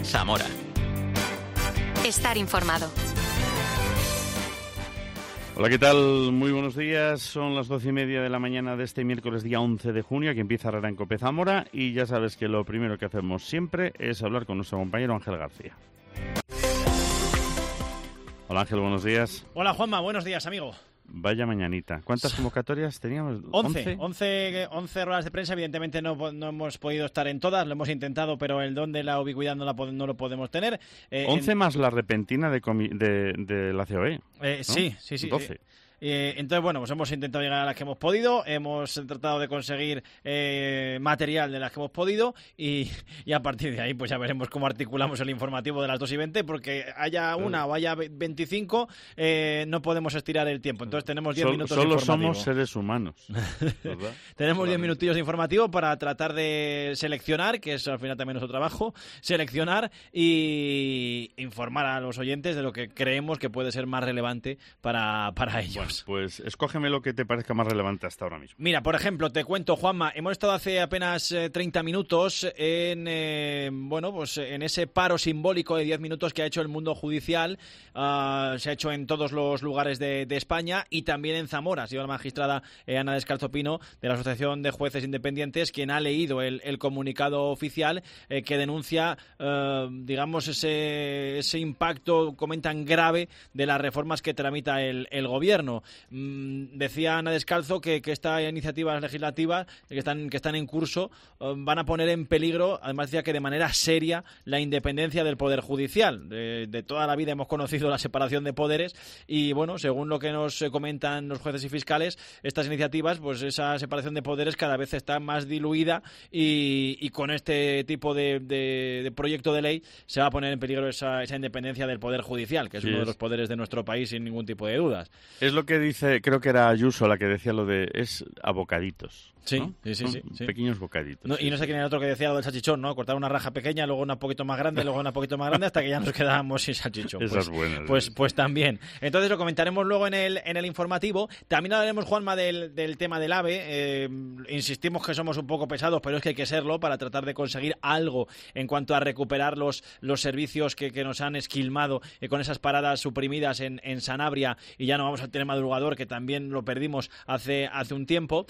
Zamora. Estar informado. Hola, ¿qué tal? Muy buenos días. Son las 12:30 de la mañana de este miércoles día 11 de junio, que empieza Herrera en Cope Zamora, y ya sabes que lo primero que hacemos siempre es hablar con nuestro compañero Ángel García. Hola Ángel, buenos días. Hola Juanma, buenos días, amigo. Vaya mañanita. ¿Cuántas convocatorias teníamos? 11 ruedas de prensa. Evidentemente no hemos podido estar en todas, lo hemos intentado, pero el don de la ubicuidad no lo podemos tener. 11 más la repentina de la COE, ¿no? Sí. 12. Entonces, bueno, pues hemos intentado llegar a las que hemos podido, hemos tratado de conseguir material de las que hemos podido y a partir de ahí pues ya veremos cómo articulamos el informativo de las 2:20, porque haya una o haya 25, no podemos estirar el tiempo. Entonces tenemos 10 minutos de informativo. Solo somos seres humanos, ¿verdad? Tenemos 10 minutillos de informativo para tratar de seleccionar, que es al final también nuestro trabajo, seleccionar y informar a los oyentes de lo que creemos que puede ser más relevante para ellos. Bueno, pues escógeme lo que te parezca más relevante hasta ahora mismo. Mira, por ejemplo, te cuento, Juanma, hemos estado hace apenas 30 minutos en ese paro simbólico de 10 minutos que ha hecho el mundo judicial. Se ha hecho en todos los lugares de España y también en Zamora. Ha sido la magistrada Ana Descalzo Pino, de la Asociación de Jueces Independientes, quien ha leído el comunicado oficial que denuncia, ese impacto, comentan, grave de las reformas que tramita el gobierno. Decía Ana Descalzo que estas iniciativas legislativas que están en curso van a poner en peligro, además decía que de manera seria, la independencia del Poder Judicial. De toda la vida hemos conocido la separación de poderes y, bueno, según lo que nos comentan los jueces y fiscales, estas iniciativas, pues esa separación de poderes cada vez está más diluida y con este tipo de proyecto de ley se va a poner en peligro esa independencia del Poder Judicial, que es uno de los poderes de nuestro país, sin ningún tipo de dudas. Es lo que dice, creo que era Ayuso la que decía lo de es a bocaditos. Sí, ¿no? sí. Pequeños bocaditos. Y no sé quién era el otro que decía lo del salchichón, ¿no? Cortar una raja pequeña, luego una poquito más grande, luego una poquito más grande, hasta que ya nos quedábamos sin salchichón. Esas buenas. Pues también. Entonces lo comentaremos luego en el informativo. También hablaremos, Juanma, del tema del AVE. Insistimos que somos un poco pesados, pero es que hay que serlo para tratar de conseguir algo en cuanto a recuperar los servicios que nos han esquilmado con esas paradas suprimidas en Sanabria, y ya no vamos al tren madrugador, que también lo perdimos hace un tiempo.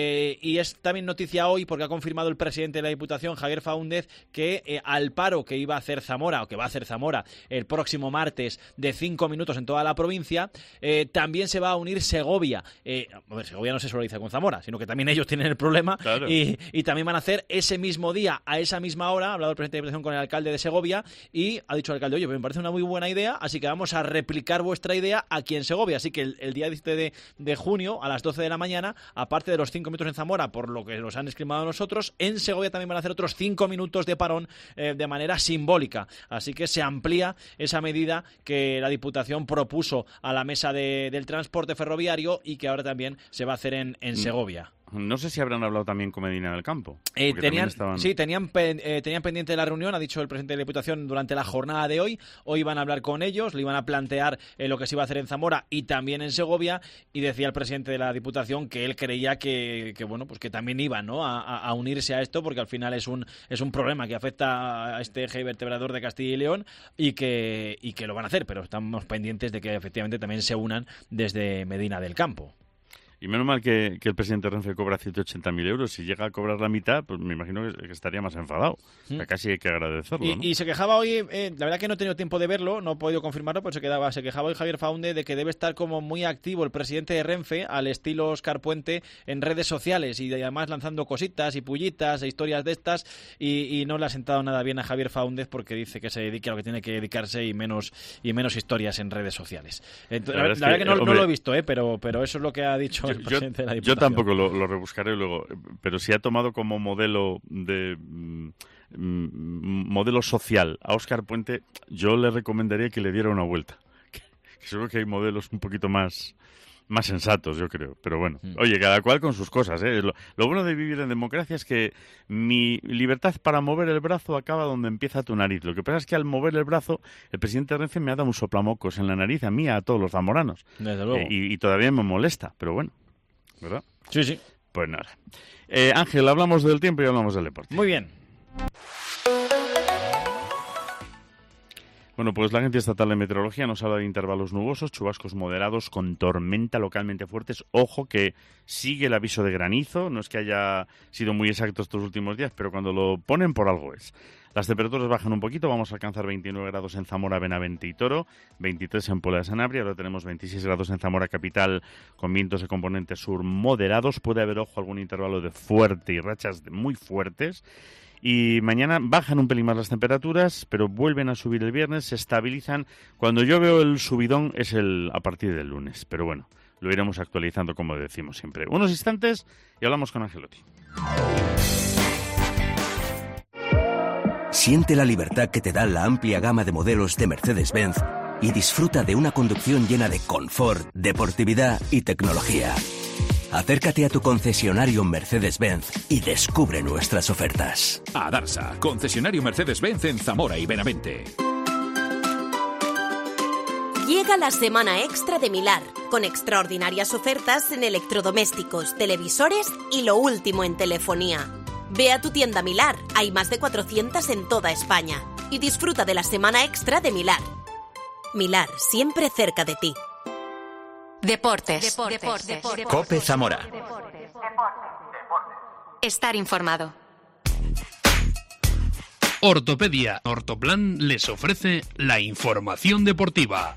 Y es también noticia hoy porque ha confirmado el presidente de la Diputación, Javier Faúndez, que al paro que iba a hacer Zamora, o que va a hacer Zamora el próximo martes, de 5 minutos en toda la provincia, también se va a unir Segovia. Segovia no se solidariza con Zamora, sino que también ellos tienen el problema. Claro. Y también van a hacer ese mismo día, a esa misma hora. Ha hablado el presidente de la Diputación con el alcalde de Segovia y ha dicho al alcalde: oye, pues me parece una muy buena idea, así que vamos a replicar vuestra idea aquí en Segovia. Así que el día 17 de junio, a las 12 de la mañana, aparte de los 5 minutos en Zamora, por lo que nos han esquilmado a nosotros, en Segovia también van a hacer otros 5 minutos de parón de manera simbólica. Así que se amplía esa medida que la Diputación propuso a la mesa del transporte ferroviario y que ahora también se va a hacer en Segovia. No sé si habrán hablado también con Medina del Campo. Tenían pendiente la reunión, ha dicho el presidente de la Diputación, durante la jornada de hoy. Hoy van a hablar con ellos, le iban a plantear lo que se iba a hacer en Zamora y también en Segovia, y decía el presidente de la Diputación que él creía que también iban, ¿no?, a unirse a esto, porque al final es un problema que afecta a este eje vertebrador de Castilla y León y que lo van a hacer, pero estamos pendientes de que efectivamente también se unan desde Medina del Campo. Y menos mal que el presidente Renfe cobra 180.000 euros. Si llega a cobrar la mitad, pues me imagino que estaría más enfadado. O sea, casi hay que agradecerlo, ¿no? Y se quejaba hoy, la verdad que no he tenido tiempo de verlo, no he podido confirmarlo, pero se quejaba hoy Javier Faúndez de que debe estar como muy activo el presidente de Renfe, al estilo Óscar Puente, en redes sociales, y además lanzando cositas y pullitas e historias de estas, y no le ha sentado nada bien a Javier Faúndez, porque dice que se dedique a lo que tiene que dedicarse y menos historias en redes sociales. Entonces, la verdad que no lo he visto, pero eso es lo que ha dicho el presidente de la Diputación. Yo tampoco lo rebuscaré luego, pero si ha tomado como modelo social a Óscar Puente, yo le recomendaría que le diera una vuelta. Que seguro que hay modelos un poquito más sensatos, yo creo. Pero bueno, oye, cada cual con sus cosas, ¿eh? Lo bueno de vivir en democracia es que mi libertad para mover el brazo acaba donde empieza tu nariz. Lo que pasa es que al mover el brazo, el presidente de Renfe me ha dado un soplamocos en la nariz, a mí, a todos los zamoranos. Desde luego. Y todavía me molesta, pero bueno, ¿verdad? Sí. Pues nada. Ángel, hablamos del tiempo y hablamos del deporte. Muy bien. Bueno, pues la Agencia Estatal de Meteorología nos habla de intervalos nubosos, chubascos moderados con tormenta localmente fuertes. Ojo que sigue el aviso de granizo, no es que haya sido muy exacto estos últimos días, pero cuando lo ponen por algo es. Las temperaturas bajan un poquito, vamos a alcanzar 29 grados en Zamora, Benavente y Toro, 23 en Puebla de Sanabria, ahora tenemos 26 grados en Zamora capital con vientos de componente sur moderados. Puede haber, ojo, algún intervalo de fuerte y rachas muy fuertes. Y mañana bajan un pelín más las temperaturas, pero vuelven a subir el viernes, se estabilizan. Cuando yo veo el subidón es a partir del lunes, pero bueno, lo iremos actualizando como decimos siempre. Unos instantes y hablamos con Angelotti. Siente la libertad que te da la amplia gama de modelos de Mercedes-Benz y disfruta de una conducción llena de confort, deportividad y tecnología. Acércate a tu concesionario Mercedes-Benz y descubre nuestras ofertas. Adarsa, concesionario Mercedes-Benz en Zamora y Benavente. Llega la semana extra de Milar, con extraordinarias ofertas en electrodomésticos, televisores y lo último en telefonía. Ve a tu tienda Milar, hay más de 400 en toda España. Y disfruta de la semana extra de Milar. Milar, siempre cerca de ti. Deportes. COPE Zamora. Estar informado. Ortopedia Ortoplan les ofrece la información deportiva.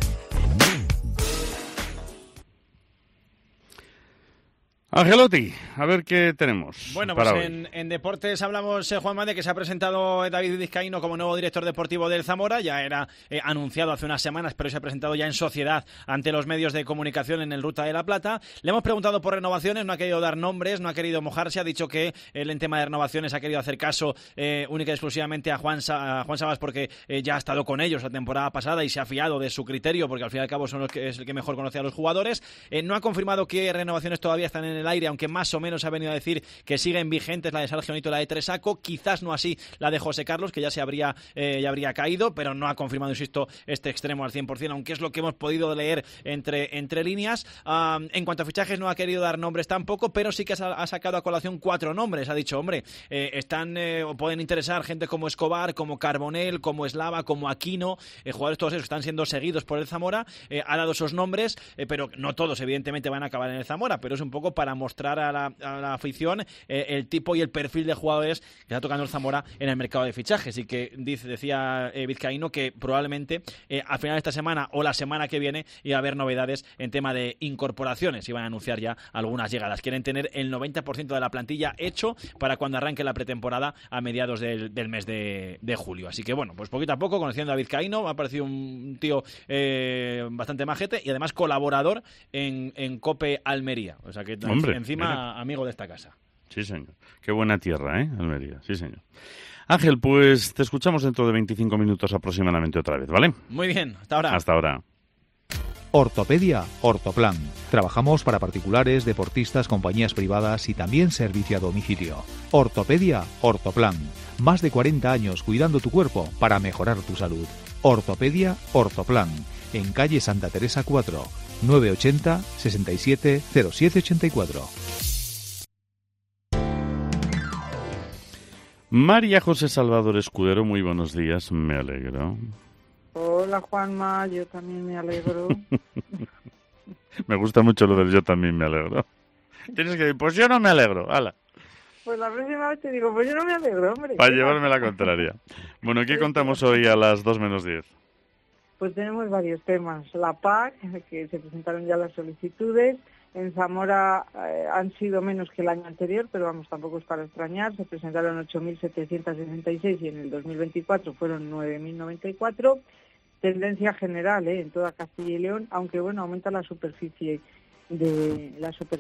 Angelotti, a ver qué tenemos. Bueno, pues en deportes hablamos, Juanma, de que se ha presentado David Vizcaíno como nuevo director deportivo del Zamora. Ya era anunciado hace unas semanas, pero se ha presentado ya en sociedad ante los medios de comunicación en el Ruta de la Plata. Le hemos preguntado por renovaciones, no ha querido dar nombres, no ha querido mojarse. Ha dicho que él en tema de renovaciones ha querido hacer caso única y exclusivamente a Juan Sabas porque ya ha estado con ellos la temporada pasada y se ha fiado de su criterio porque al fin y al cabo es el que mejor conoce a los jugadores. No ha confirmado que renovaciones todavía están en el aire, aunque más o menos ha venido a decir que siguen vigentes la de Sergio Nito y la de Tresaco, quizás no así la de José Carlos, que ya habría caído, pero no ha confirmado, insisto, este extremo al 100%, aunque es lo que hemos podido leer entre líneas. En cuanto a fichajes no ha querido dar nombres tampoco, pero sí que ha sacado a colación 4 nombres. Ha dicho, hombre, están o pueden interesar gente como Escobar, como Carbonell, como Eslava, como Aquino, jugadores todos esos están siendo seguidos por el Zamora. Ha dado esos nombres, pero no todos evidentemente van a acabar en el Zamora, pero es un poco para mostrar a la afición el tipo y el perfil de jugadores que está tocando el Zamora en el mercado de fichajes, y que decía Vizcaíno que probablemente al final de esta semana o la semana que viene iba a haber novedades en tema de incorporaciones, iban a anunciar ya algunas llegadas. Quieren tener el 90% de la plantilla hecho para cuando arranque la pretemporada a mediados del mes de julio. Así que bueno, pues poquito a poco, conociendo a Vizcaíno, me ha parecido un tío bastante majete y además colaborador en COPE Almería, o sea que encima amigo de esta casa. Sí, señor. Qué buena tierra, Almería. Sí, señor. Ángel, pues te escuchamos dentro de 25 minutos aproximadamente otra vez, ¿vale? Muy bien, hasta ahora. Hasta ahora. Ortopedia Ortoplan. Trabajamos para particulares, deportistas, compañías privadas y también servicio a domicilio. Ortopedia Ortoplan. Más de 40 años cuidando tu cuerpo para mejorar tu salud. Ortopedia Ortoplan. En calle Santa Teresa 4, 980 67 0784. María José Salvador Escudero, muy buenos días, me alegro. Hola Juanma, yo también me alegro. Me gusta mucho lo del yo también me alegro. Tienes que decir, pues yo no me alegro, hala. Pues la próxima vez te digo, pues yo no me alegro, hombre. Para llevarme la contraria. Bueno, ¿qué contamos hoy a las 2 menos 10? Pues tenemos varios temas. La PAC, que se presentaron ya las solicitudes. En Zamora han sido menos que el año anterior, pero vamos, tampoco es para extrañar. Se presentaron 8.766 y en el 2024 fueron 9.094. Tendencia general en toda Castilla y León, aunque bueno, aumenta la superficie de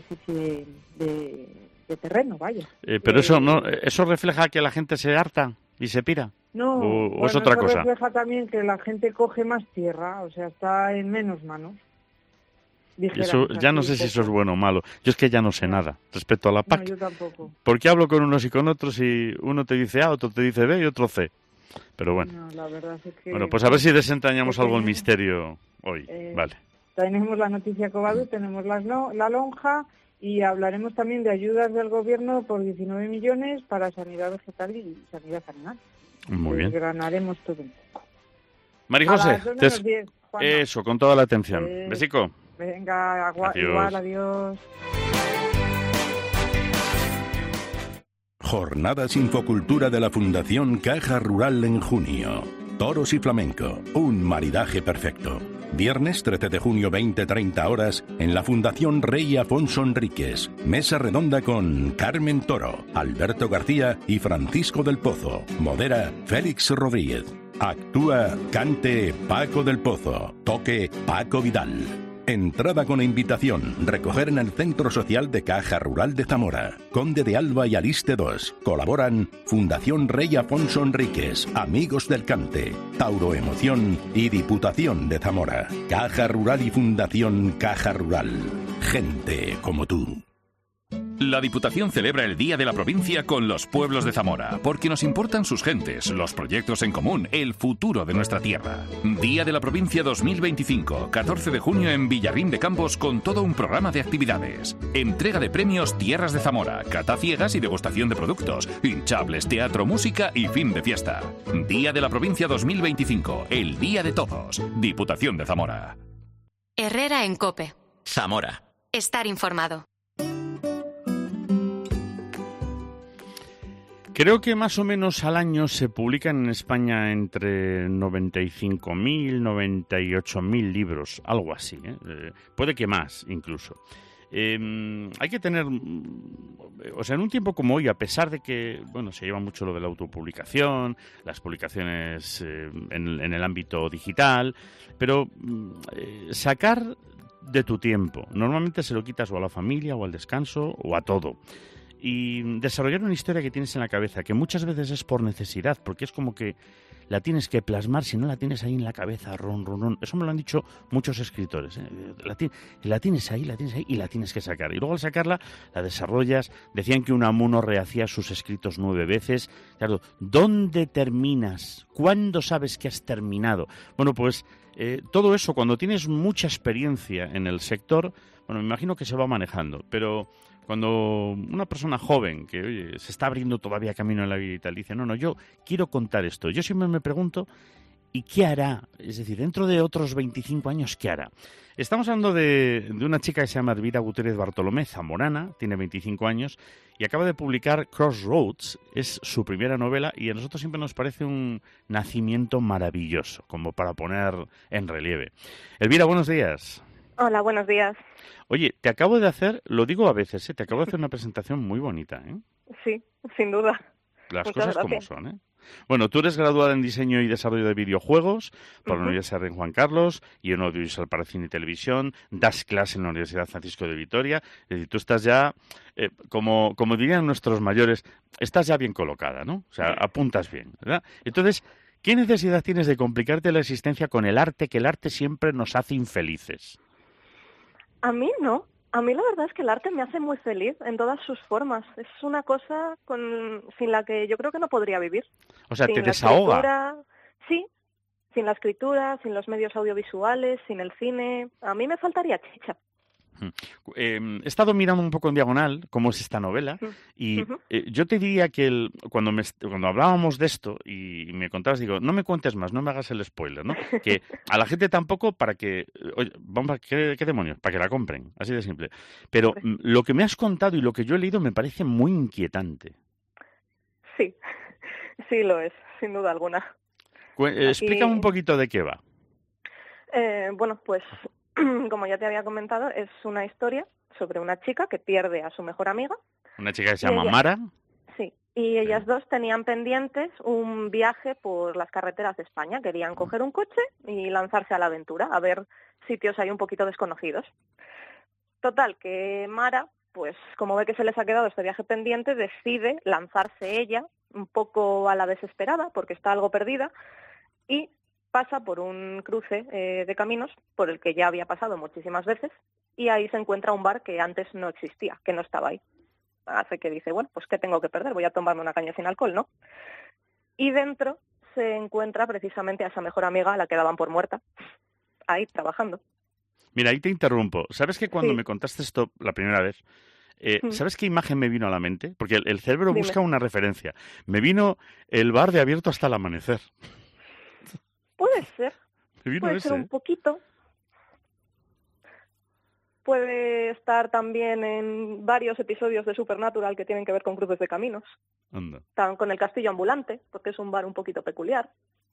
terreno, vaya. Pero eso refleja que la gente se harta y se pira. No, o es otra cosa. Refleja también que la gente coge más tierra, o sea, está en menos manos. Eso, ya no sé si eso es bueno o malo. Yo es que ya no sé nada respecto a la PAC. No, yo tampoco. Porque hablo con unos y con otros y uno te dice A, otro te dice B y otro C. Pero bueno. No, la verdad es que... Bueno, pues a ver si desentrañamos algo el misterio hoy. Vale. Tenemos la noticia Covadonga, tenemos la lonja y hablaremos también de ayudas del gobierno por 19 millones para sanidad vegetal y sanidad animal. Muy bien. Desgranaremos todo un poco. María José, A las 2 menos 10, Juanma. eso, con toda la atención. Besico. Venga, igual, adiós. Jornadas Infocultura de la Fundación Caja Rural en junio. Toros y flamenco, un maridaje perfecto. Viernes 13 de junio, 20-30 horas, en la Fundación Rey Afonso Enríquez. Mesa redonda con Carmen Toro, Alberto García y Francisco del Pozo. Modera Félix Rodríguez. Actúa, cante Paco del Pozo. Toque Paco Vidal. Entrada con invitación. Recoger en el Centro Social de Caja Rural de Zamora. Conde de Alba y Aliste 2. Colaboran Fundación Rey Afonso Enríquez, Amigos del Cante, Tauro Emoción y Diputación de Zamora. Caja Rural y Fundación Caja Rural. Gente como tú. La Diputación celebra el Día de la Provincia con los pueblos de Zamora, porque nos importan sus gentes, los proyectos en común, el futuro de nuestra tierra. Día de la Provincia 2025, 14 de junio en Villarrín de Campos, con todo un programa de actividades. Entrega de premios Tierras de Zamora, cata ciegas y degustación de productos, hinchables, teatro, música y fin de fiesta. Día de la Provincia 2025, el Día de todos. Diputación de Zamora. Herrera en COPE. Zamora. Estar informado. Creo que más o menos al año se publican en España entre 95.000, 98.000 libros, algo así, ¿eh? Puede que más incluso. Hay que tener, o sea, en un tiempo como hoy, a pesar de que, bueno, se lleva mucho lo de la autopublicación, las publicaciones en el ámbito digital, pero sacar de tu tiempo, normalmente se lo quitas o a la familia o al descanso o a todo. Y desarrollar una historia que tienes en la cabeza, que muchas veces es por necesidad, porque es como que la tienes que plasmar, si no la tienes ahí en la cabeza, ron. Eso me lo han dicho muchos escritores, ¿eh? La tienes ahí y la tienes que sacar. Y luego al sacarla, la desarrollas. Decían que Unamuno rehacía sus escritos 9 veces. Claro, ¿dónde terminas? ¿Cuándo sabes que has terminado? Bueno, pues todo eso, cuando tienes mucha experiencia en el sector, bueno, me imagino que se va manejando, pero cuando una persona joven que oye, se está abriendo todavía camino en la vida y tal, dice, no, yo quiero contar esto. Yo siempre me pregunto, ¿y qué hará? Es decir, dentro de otros 25 años, ¿qué hará? Estamos hablando de una chica que se llama Elvira Gutiérrez Bartolomé, zamorana, tiene 25 años y acaba de publicar Crossroads, es su primera novela y a nosotros siempre nos parece un nacimiento maravilloso, como para poner en relieve. Elvira, buenos días. Hola, buenos días. Oye, te acabo de hacer, lo digo a veces, te acabo de hacer una presentación muy bonita, ¿eh? Sí, sin duda. Las Muchas cosas gracias. como son, ¿eh? Bueno, tú eres graduada en Diseño y Desarrollo de Videojuegos por la Universidad de Juan Carlos y en Audiovisual para Cine y Televisión, das clase en la Universidad Francisco de Vitoria, es decir, tú estás ya, como dirían nuestros mayores, estás ya bien colocada, ¿no? O sea, apuntas bien, ¿verdad? Entonces, ¿qué necesidad tienes de complicarte la existencia con el arte, que el arte siempre nos hace infelices? A mí no. A mí la verdad es que el arte me hace muy feliz en todas sus formas. Es una cosa sin la que yo creo que no podría vivir. O sea, sin te la desahoga. escritura, sí, sin la escritura, sin los medios audiovisuales, sin el cine. A mí me faltaría chicha. He estado mirando un poco en diagonal cómo es esta novela y yo te diría que cuando hablábamos de esto y me contabas, digo, no me cuentes más, no me hagas el spoiler, ¿no? Que a la gente tampoco para que, oye, vamos, ¿qué demonios? Para que la compren, así de simple. Pero lo que me has contado y lo que yo he leído me parece muy inquietante. Sí, sí lo es, sin duda alguna. Explícame un poquito de qué va. Bueno, pues como ya te había comentado, es una historia sobre una chica que pierde a su mejor amiga. Una chica que se llama Mara. Sí, y ellas dos tenían pendientes un viaje por las carreteras de España. Querían coger un coche y lanzarse a la aventura, a ver sitios ahí un poquito desconocidos. Total, que Mara, pues como ve que se les ha quedado este viaje pendiente, decide lanzarse ella, un poco a la desesperada, porque está algo perdida, y pasa por un cruce de caminos por el que ya había pasado muchísimas veces y ahí se encuentra un bar que antes no existía, que no estaba ahí. Hace que dice, bueno, pues ¿qué tengo que perder? Voy a tomarme una caña sin alcohol, ¿no? Y dentro se encuentra precisamente a esa mejor amiga a la que daban por muerta, ahí trabajando. Mira, ahí te interrumpo. ¿Sabes que cuando me contaste esto la primera vez, ¿sabes qué imagen me vino a la mente? Porque el cerebro busca una referencia. Me vino el bar de Abierto hasta el amanecer. Puede ser. Me vino Puede ese, ser un poquito. Puede estar también en varios episodios de Supernatural que tienen que ver con cruces de caminos. Anda. Están con el castillo ambulante, porque es un bar un poquito peculiar.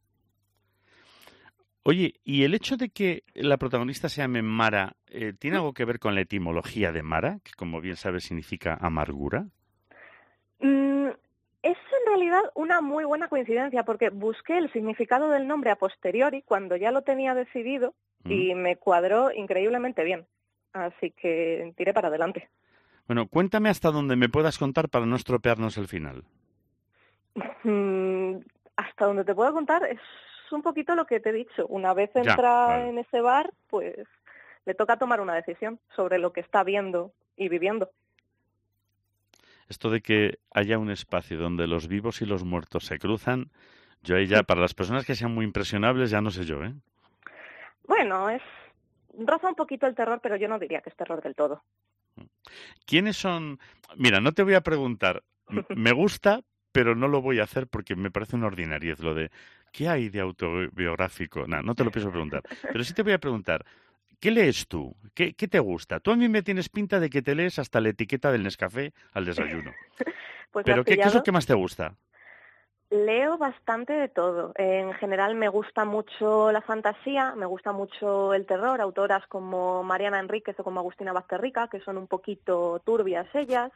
Oye, ¿y el hecho de que la protagonista se llame Mara, tiene algo que ver con la etimología de Mara, que como bien sabes significa amargura? Es en realidad una muy buena coincidencia, porque busqué el significado del nombre a posteriori, cuando ya lo tenía decidido, y me cuadró increíblemente bien. Así que tiré para adelante. Bueno, cuéntame hasta donde me puedas contar para no estropearnos el final. Hasta donde te puedo contar es un poquito lo que te he dicho. Una vez entra en ese bar, pues le toca tomar una decisión sobre lo que está viendo y viviendo. Esto de que haya un espacio donde los vivos y los muertos se cruzan, yo ahí ya, para las personas que sean muy impresionables, ya no sé yo, ¿eh? Bueno, roza un poquito el terror, pero yo no diría que es terror del todo. ¿Quiénes son? Mira, no te voy a preguntar. Me gusta, pero no lo voy a hacer porque me parece una ordinariez lo de ¿qué hay de autobiográfico? No te lo pienso preguntar. Pero sí te voy a preguntar, ¿qué lees tú? ¿Qué te gusta? Tú a mí me tienes pinta de que te lees hasta la etiqueta del Nescafé al desayuno. Pues ¿Pero qué es lo que más te gusta? Leo bastante de todo. En general me gusta mucho la fantasía, me gusta mucho el terror, autoras como Mariana Enríquez o como Agustina Bazterrica, que son un poquito turbias ellas.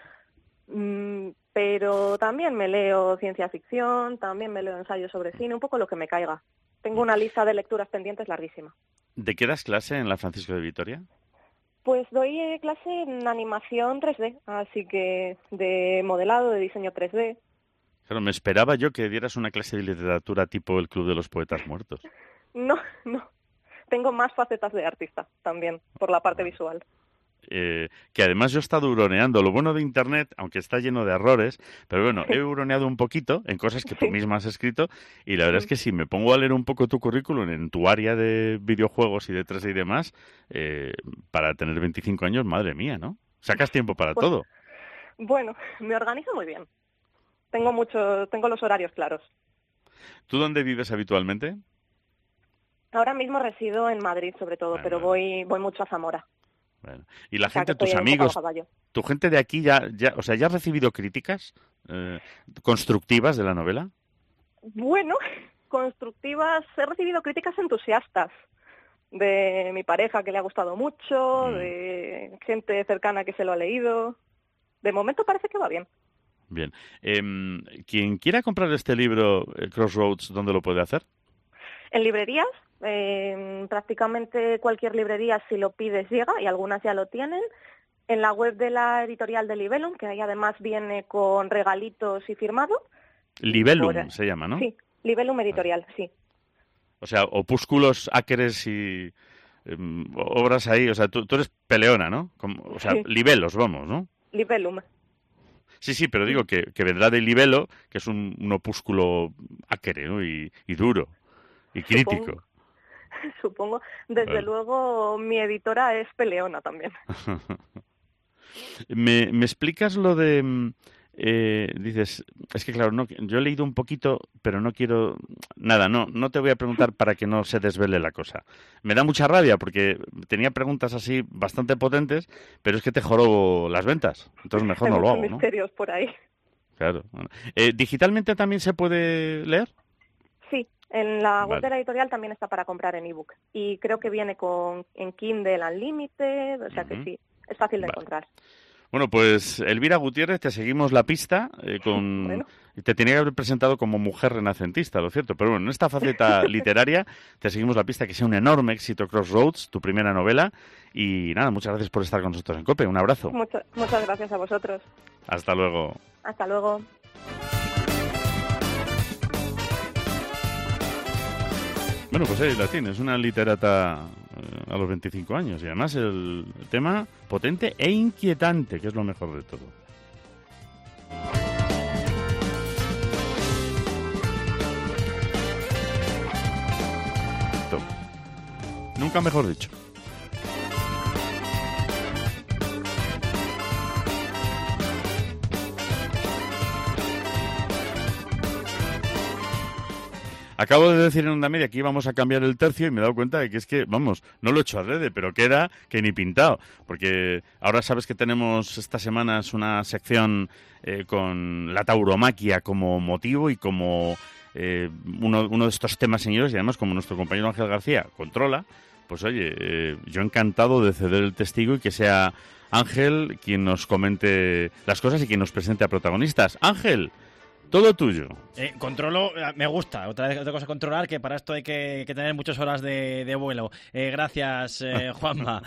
Pero también me leo ciencia ficción, también me leo ensayos sobre cine, un poco lo que me caiga. Tengo una lista de lecturas pendientes larguísima. ¿De qué das clase en la Francisco de Vitoria? Pues doy clase en animación 3D, así que de modelado, de diseño 3D. Claro, me esperaba yo que dieras una clase de literatura tipo el Club de los Poetas Muertos. No. Tengo más facetas de artista también, por la parte visual. Que además yo he estado huroneando. Lo bueno de Internet, aunque está lleno de errores, pero bueno, he huroneado un poquito en cosas que tú misma has escrito y la verdad es que si me pongo a leer un poco tu currículum en tu área de videojuegos y de 3D y demás, para tener 25 años, madre mía, ¿no? Sacas tiempo para todo. Bueno, me organizo muy bien. Tengo los horarios claros. ¿Tú dónde vives habitualmente? Ahora mismo resido en Madrid, sobre todo, pero voy mucho a Zamora. Bueno. Y la gente, tus amigos, tu gente de aquí ya has recibido críticas constructivas de la novela. Bueno, constructivas, he recibido críticas entusiastas de mi pareja que le ha gustado mucho, de gente cercana que se lo ha leído. De momento parece que va bien. Bien. Quien quiera comprar este libro, Crossroads, ¿dónde lo puede hacer? En librerías. Prácticamente cualquier librería, si lo pides, llega, y algunas ya lo tienen. En la web de la editorial de Libellum, que ahí además viene con regalitos y firmado. Libellum se llama, ¿no? Sí, Libellum Editorial, sí. O sea, opúsculos, áqueres y obras ahí. O sea, tú eres peleona, ¿no? O sea, sí. Libelos, vamos, ¿no? Libellum. Sí, pero digo que vendrá de libelo, que es un opúsculo áquere, ¿no? Y duro y crítico. Supongo. Desde luego, mi editora es peleona también. ¿Me explicas lo de... dices, es que claro, yo he leído un poquito, pero no quiero... Nada, no te voy a preguntar para que no se desvele la cosa. Me da mucha rabia porque tenía preguntas así bastante potentes, pero es que te jorobo las ventas. Entonces mejor no lo hago, ¿no? Misterios por ahí. Claro. Bueno. ¿Digitalmente también se puede leer? Sí. En la web de la editorial también está para comprar en ebook. Y creo que viene en Kindle Unlimited, o sea que sí, es fácil de encontrar. Bueno, pues Elvira Gutiérrez, te seguimos la pista te tenía que haber presentado como mujer renacentista, lo cierto, pero bueno, en esta faceta literaria te seguimos la pista, que sea un enorme éxito Crossroads, tu primera novela, y nada, muchas gracias por estar con nosotros en COPE, un abrazo. Muchas gracias a vosotros. Hasta luego. Hasta luego. Bueno, pues ahí la tienes, una literata a los 25 años y además el tema potente e inquietante, que es lo mejor de todo. Nunca mejor dicho. Acabo de decir en Onda Media que íbamos a cambiar el tercio y me he dado cuenta de que es que, vamos, no lo he hecho adrede, pero queda que ni pintado. Porque ahora sabes que tenemos estas semanas una sección con la tauromaquia como motivo y como uno de estos temas señores, y además como nuestro compañero Ángel García controla, pues oye, yo encantado de ceder el testigo y que sea Ángel quien nos comente las cosas y quien nos presente a protagonistas. Ángel, todo tuyo. Controlo, me gusta. Otra cosa controlar, que para esto hay que tener muchas horas de vuelo. Gracias, Juanma.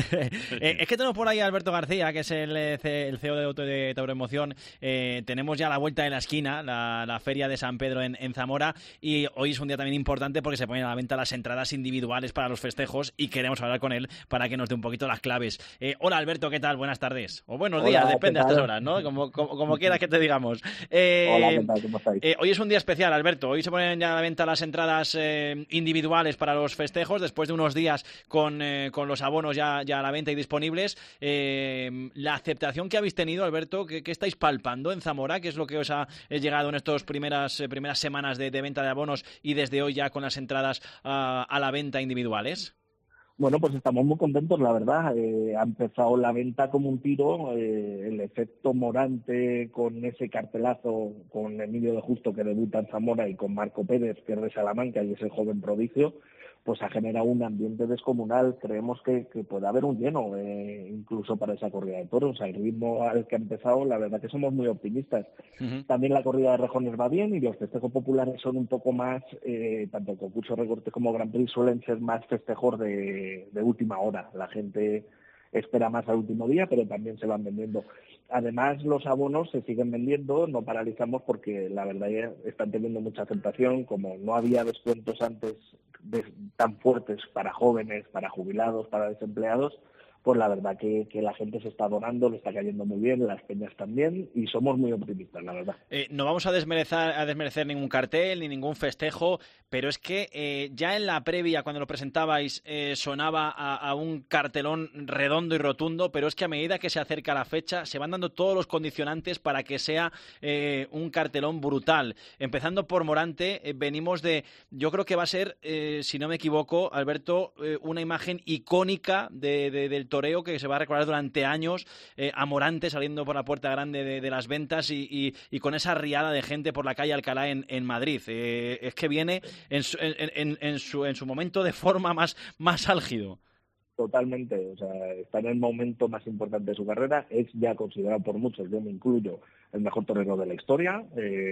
Es que tenemos por ahí a Alberto García, que es el CEO de Tauroemoción. Tenemos ya a la vuelta de la esquina, la Feria de San Pedro en Zamora, y hoy es un día también importante porque se ponen a la venta las entradas individuales para los festejos y queremos hablar con él para que nos dé un poquito las claves. Hola, Alberto, ¿qué tal? Buenas tardes. O buenos días, depende a estas horas, ¿no? Como quieras que te digamos. Hola, ¿qué tal? ¿Cómo estáis? Hoy es un día especial, Alberto. Hoy se ponen ya a la venta las entradas individuales para los festejos, después de unos días con los abonos ya a la venta y disponibles. La aceptación que habéis tenido, Alberto, ¿qué estáis palpando en Zamora? ¿Qué es lo que os ha llegado en estas primeras semanas de venta de abonos y desde hoy ya con las entradas a la venta individuales? Bueno, pues estamos muy contentos, la verdad. Ha empezado la venta como un tiro. El efecto Morante con ese cartelazo, con Emilio de Justo, que debuta en Zamora, y con Marco Pérez, que es de Salamanca y es el joven prodigio, pues ha generado un ambiente descomunal. Creemos que puede haber un lleno, incluso para esa corrida de toros. El ritmo al que ha empezado, la verdad que somos muy optimistas. Uh-huh. También la corrida de rejones va bien y los festejos populares son un poco más, tanto concurso recorte como Grand Prix suelen ser más festejos de última hora. La gente espera más al último día, pero también se van vendiendo. Además, los abonos se siguen vendiendo, no paralizamos porque la verdad ya están teniendo mucha aceptación. Como no había descuentos antes tan fuertes para jóvenes, para jubilados, para desempleados, pues la verdad que la gente se está donando, le está cayendo muy bien, las peñas también, y somos muy optimistas, la verdad. No vamos a desmerecer ningún cartel ni ningún festejo, pero es que ya en la previa, cuando lo presentabais, sonaba a un cartelón redondo y rotundo, pero es que a medida que se acerca la fecha se van dando todos los condicionantes para que sea un cartelón brutal. Empezando por Morante, venimos de, yo creo que va a ser, si no me equivoco, Alberto, una imagen icónica del toreo que se va a recordar durante años, a Morante saliendo por la puerta grande de las ventas y con esa riada de gente por la calle Alcalá en Madrid. Es que viene en su momento de forma más álgido. Totalmente, o sea, está en el momento más importante de su carrera, es ya considerado por muchos, yo me incluyo, el mejor torero de la historia,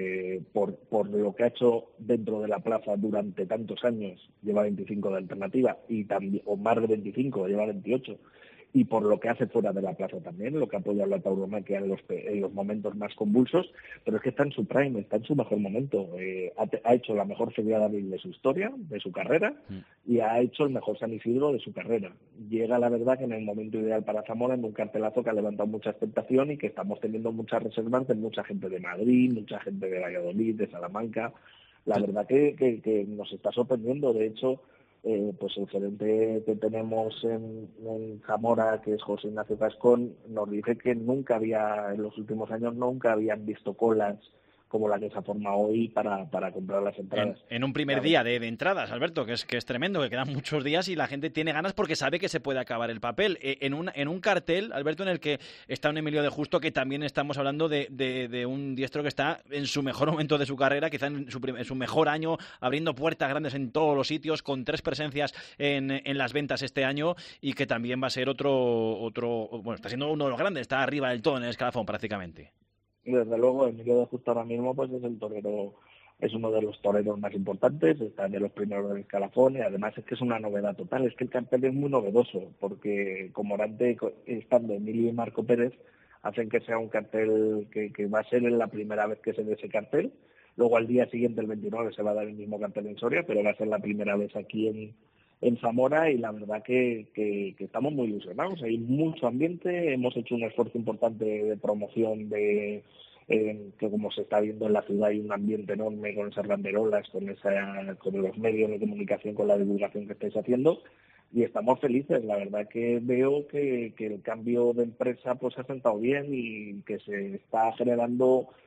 por lo que ha hecho dentro de la plaza durante tantos años, lleva 25 de alternativa, y también, o más de 25, lleva 28, y por lo que hace fuera de la plaza también, lo que apoya a la tauromaquia en los momentos más convulsos, pero es que está en su prime, está en su mejor momento. Ha hecho la mejor Feria de Abril de su historia, de su carrera, y ha hecho el mejor San Isidro de su carrera. Llega, la verdad, que en el momento ideal para Zamora, en un cartelazo que ha levantado mucha expectación y que estamos teniendo muchas reservas de mucha gente de Madrid, mucha gente de Valladolid, de Salamanca. La verdad que nos está sorprendiendo. De hecho, pues el gerente que tenemos en Zamora, que es José Ignacio Cascón, nos dice que en los últimos años nunca habían visto colas como la que se ha formado hoy para comprar las entradas. En un primer día de entradas, Alberto, que es tremendo, que quedan muchos días y la gente tiene ganas porque sabe que se puede acabar el papel. En un cartel, Alberto, en el que está un Emilio de Justo, que también estamos hablando de un diestro que está en su mejor momento de su carrera, quizá en su mejor año, abriendo puertas grandes en todos los sitios, con 3 presencias en las ventas este año, y que también va a ser otro, bueno, está siendo uno de los grandes, está arriba del todo en el escalafón prácticamente. Y desde luego Emilio de Justo ahora mismo pues es el torero, es uno de los toreros más importantes, está de los primeros del escalafón, y además es que es una novedad total, es que el cartel es muy novedoso, porque como Morante, estando Emilio y Marco Pérez, hacen que sea un cartel que va a ser la primera vez que se dé ese cartel. Luego al día siguiente, el 29, se va a dar el mismo cartel en Soria, pero va a ser la primera vez aquí en Zamora, y la verdad que estamos muy ilusionados. Hay mucho ambiente, hemos hecho un esfuerzo importante de promoción que como se está viendo en la ciudad hay un ambiente enorme con esas banderolas, con los medios de comunicación, con la divulgación que estáis haciendo, y estamos felices. La verdad que veo que el cambio de empresa pues ha sentado bien y que se está generando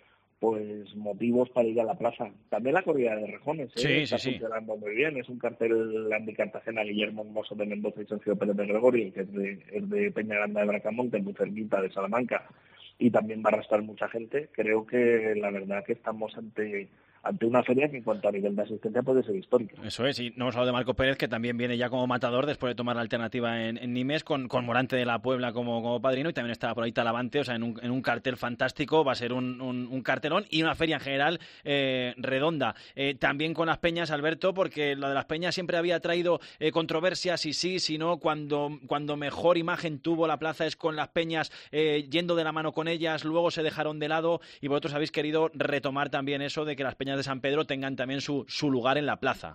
pues motivos para ir a la plaza. También la corrida de rejones, está funcionando muy bien. Es un cartel Andy Cartagena, Guillermo Hermoso de Mendoza y Sergio Pérez de Gregorio, que es de Peñaranda de Bracamonte, muy cerquita de Salamanca, y también va a arrastrar mucha gente. Creo que la verdad que estamos ante una feria que en cuanto a nivel de asistencia puede ser histórica. Eso es, y no hemos hablado de Marco Pérez, que también viene ya como matador después de tomar la alternativa en Nimes, con Morante de la Puebla como padrino, y también está por ahí Talavante, o sea, en un cartel fantástico. Va a ser un cartelón y una feria en general redonda. También con las peñas, Alberto, porque lo de las peñas siempre había traído controversias, si no, cuando mejor imagen tuvo la plaza es con las peñas, yendo de la mano con ellas, luego se dejaron de lado, y vosotros habéis querido retomar también eso de que las peñas de San Pedro tengan también su lugar en la plaza.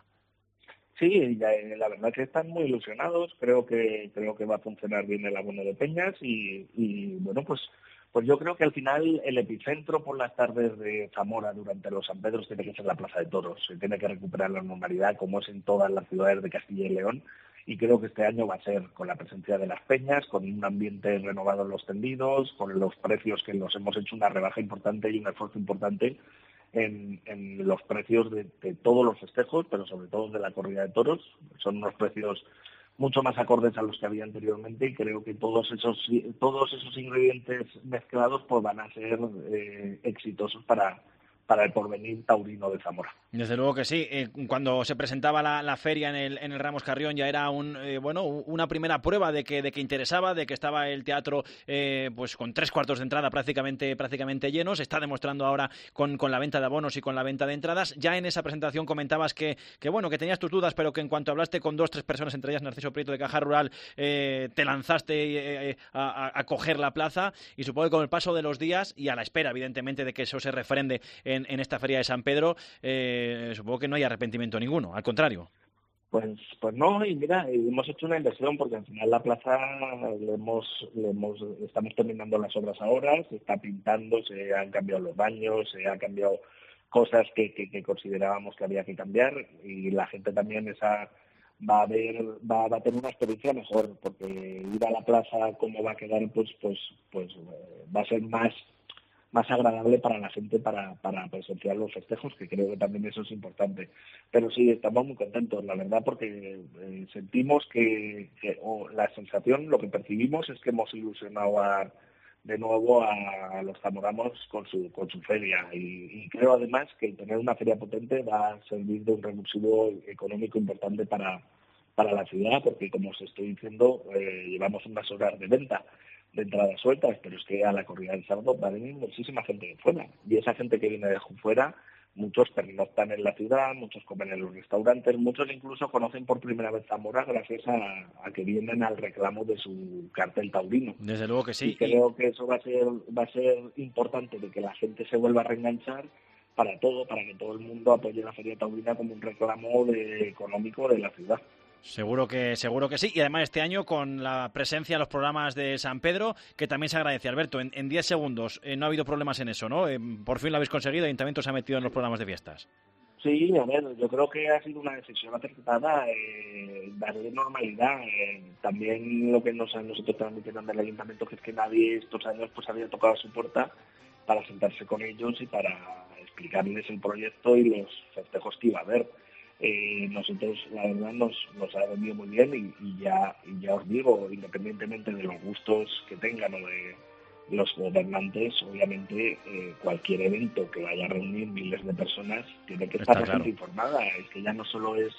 Sí, la verdad que están muy ilusionados. Creo que va a funcionar bien el abono de peñas y bueno, pues yo creo que al final el epicentro por las tardes de Zamora durante los San Pedros tiene que ser la Plaza de Toros. Se tiene que recuperar la normalidad como es en todas las ciudades de Castilla y León, y creo que este año va a ser con la presencia de las peñas, con un ambiente renovado en los tendidos, con los precios que los hemos hecho una rebaja importante y un esfuerzo importante en los precios de todos los festejos, pero sobre todo de la corrida de toros. Son unos precios mucho más acordes a los que había anteriormente, y creo que todos esos ingredientes mezclados pues van a ser exitosos para el porvenir taurino de Zamora. Desde luego que sí. Cuando se presentaba la feria en el Ramos Carrión ya era una primera prueba de que interesaba, de que estaba el teatro pues con 3/4 de entrada prácticamente lleno. Se está demostrando ahora con la venta de abonos y con la venta de entradas. Ya en esa presentación comentabas que tenías tus dudas, pero que en cuanto hablaste con 2-3 personas, entre ellas Narciso Prieto de Caja Rural, te lanzaste a coger la plaza, y supongo que con el paso de los días y a la espera, evidentemente, de que eso se refrende en esta feria de San Pedro, supongo que no hay arrepentimiento ninguno, al contrario. Pues no, y mira, hemos hecho una inversión porque al final la plaza estamos terminando las obras ahora, se está pintando, se han cambiado los baños, se han cambiado cosas que considerábamos que había que cambiar, y la gente también va a tener una experiencia mejor, porque ir a la plaza cómo va a quedar pues va a ser más agradable para la gente para presenciar los festejos, que creo que también eso es importante. Pero sí, estamos muy contentos, la verdad, porque sentimos o la sensación, lo que percibimos es que hemos ilusionado de nuevo a los zamoranos con su feria, y creo además que tener una feria potente va a servir de un revulsivo económico importante para la ciudad, porque como os estoy diciendo, llevamos unas horas de venta de entradas sueltas, pero es que a la corrida del sábado va a venir muchísima gente de fuera, y esa gente que viene de fuera, muchos pernoctan en la ciudad, muchos comen en los restaurantes, muchos incluso conocen por primera vez Zamora gracias a que vienen al reclamo de su cartel taurino. Desde luego que sí. Y creo que eso va a ser importante, de que la gente se vuelva a reenganchar para que todo el mundo apoye la feria taurina como un reclamo económico de la ciudad. Seguro que sí, y además este año con la presencia en los programas de San Pedro, que también se agradece. Alberto, en 10 segundos, no ha habido problemas en eso, ¿no? Por fin lo habéis conseguido, el Ayuntamiento se ha metido en los programas de fiestas. Sí, a ver, yo creo que ha sido una decisión acertada, darle normalidad. También lo que nosotros transmitimos del Ayuntamiento, que es que nadie estos años pues había tocado a su puerta para sentarse con ellos y para explicarles el proyecto y los festejos que iba a haber. Nosotros la verdad nos ha venido muy bien, y ya os digo, independientemente de los gustos que tengan o de los gobernantes, obviamente cualquier evento que vaya a reunir miles de personas tiene que estar bastante informada. Es que ya no solo es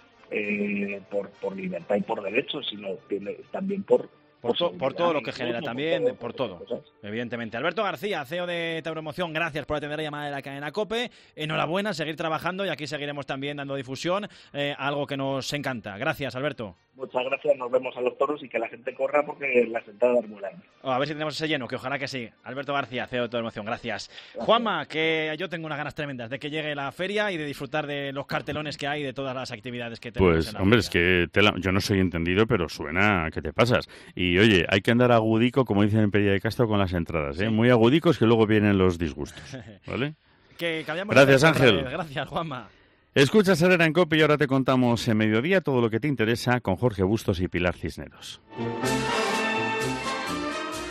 por libertad y por derechos, sino también por todo lo que genera también, por todo, evidentemente. Alberto García, CEO de Tauromoción, gracias por atender la llamada de la cadena COPE. Enhorabuena, seguir trabajando, y aquí seguiremos también dando difusión, algo que nos encanta. Gracias, Alberto. Muchas gracias, nos vemos a los toros, y que la gente corra porque las entradas vuelan. A ver si tenemos ese lleno, que ojalá que sí. Alberto García, CEO de Tauromoción, gracias. Juanma, que yo tengo unas ganas tremendas de que llegue la feria y de disfrutar de los cartelones que hay, de todas las actividades que tenemos. Pues, hombre, es que yo no soy entendido, pero suena que te pasas. Y oye, hay que andar agudico, como dicen en Peña de Castro, con las entradas, ¿eh? Sí. Muy agudicos, que luego vienen los disgustos, ¿vale? Gracias, Ángel. Gracias, Juanma. Escuchas Herrera en COPE, y ahora te contamos en Mediodía todo lo que te interesa con Jorge Bustos y Pilar Cisneros.